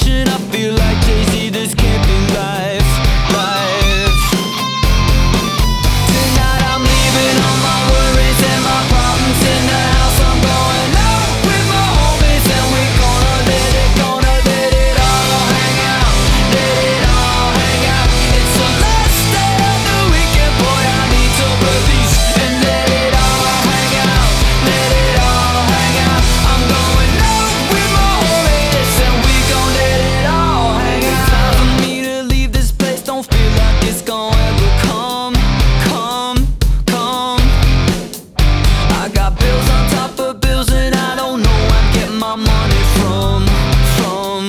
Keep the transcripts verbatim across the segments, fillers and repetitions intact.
explosion. I feel like Jay-Z, this can't be life, life. Tonight I'm leaving all my worries and my problems in the house. I'm going out with my homies and we gonna let it, gonna let it all hang out, let it all hang out. It's the last day of the weekend, boy, I need to release and let it all hang out, let it all hang out. I'm going out with my homies and we gon' let it all hang out. It's time for me to leave this place, don't feel like it's gonna ever come, come, come. I got bills on top of bills and I don't know where I'm getting my money from, from.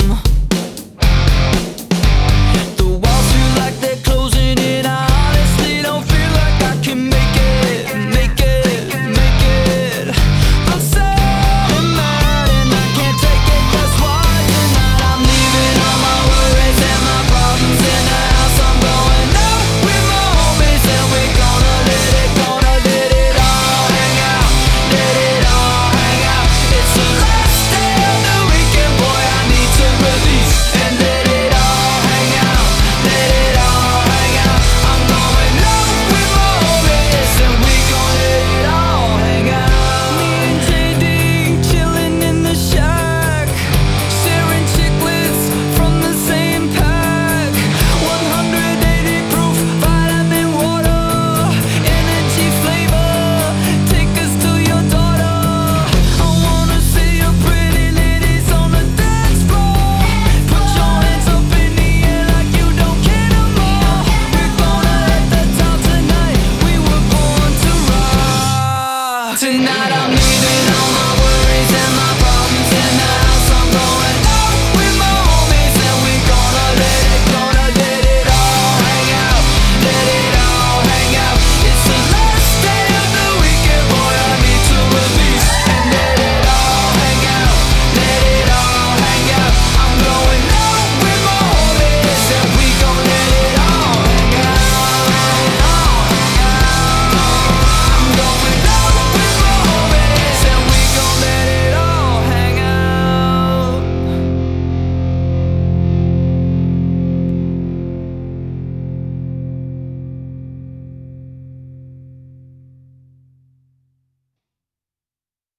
The walls feel like they're closing in, I honestly don't feel like I can make it, make it, make it. I'm sad and mad and I can't take it, that's why tonight I'm leaving all my worries and my problems in the house. I'm going out with my homies and we gonna let it, gonna let it all hang out, let it all hang out. It's the last day of the weekend, boy, I need to release and let it all hang out, let it all hang out. I'm going out with my homies and we gon' let it all hang out. Me and J D chillin' in the shack, sharing chiclets from the same pack. one hundred eighty proof vitamin water, energy flavor, take us to your daughter. I wanna see your pretty ladies on the dance floor. Put your hands up in the air like you don't care no more. We're gonna hit the top tonight, we were born to rock. Tonight I'm